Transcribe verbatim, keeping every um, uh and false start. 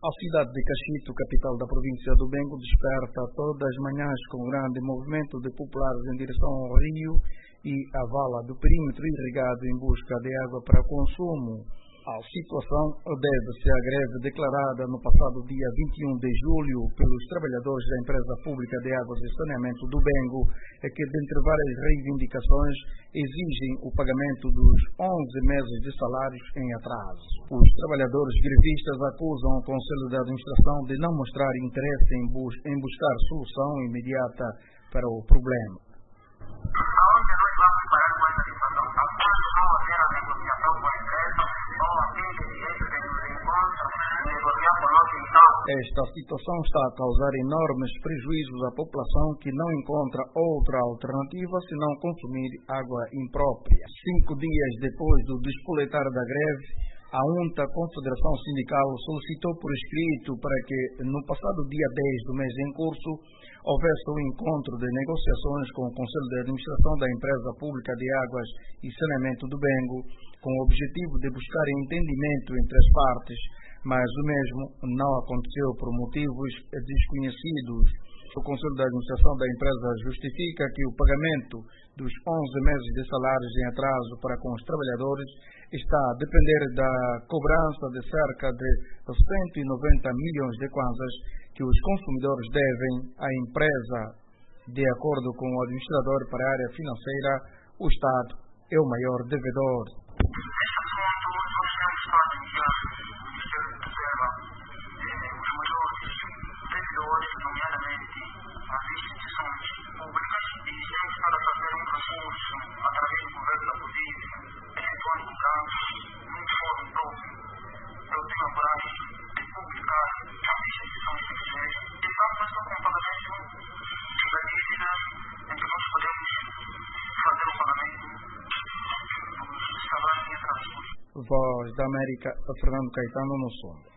A cidade de Caxito, capital da província do Bengo, desperta todas as manhãs com grande movimento de populares em direção ao rio e à vala do perímetro irrigado em busca de água para consumo. A situação deve-se à greve declarada no passado dia vinte e um de julho pelos trabalhadores da empresa pública de águas e saneamento do Bengo, que, dentre várias reivindicações, exigem o pagamento dos onze meses de salários em atraso. Os trabalhadores grevistas acusam o Conselho de Administração de não mostrar interesse em, bus em buscar solução imediata para o problema. Esta situação está a causar enormes prejuízos à população que não encontra outra alternativa senão consumir água imprópria. Cinco dias depois do despoletar da greve, a UNTA, Confederação Sindical, solicitou por escrito para que, no passado dia dez do mês em curso, houvesse um encontro de negociações com o Conselho de Administração da Empresa Pública de Águas e Saneamento do Bengo, com o objetivo de buscar entendimento entre as partes, mas o mesmo não aconteceu por motivos desconhecidos. O Conselho de Administração da empresa justifica que o pagamento dos onze meses de salários em atraso para com os trabalhadores está a depender da cobrança de cerca de cento e noventa milhões de kwanzas que os consumidores devem à empresa. De acordo com o administrador para a área financeira, o Estado é o maior devedor. Voz da América, Fernando Caetano no som.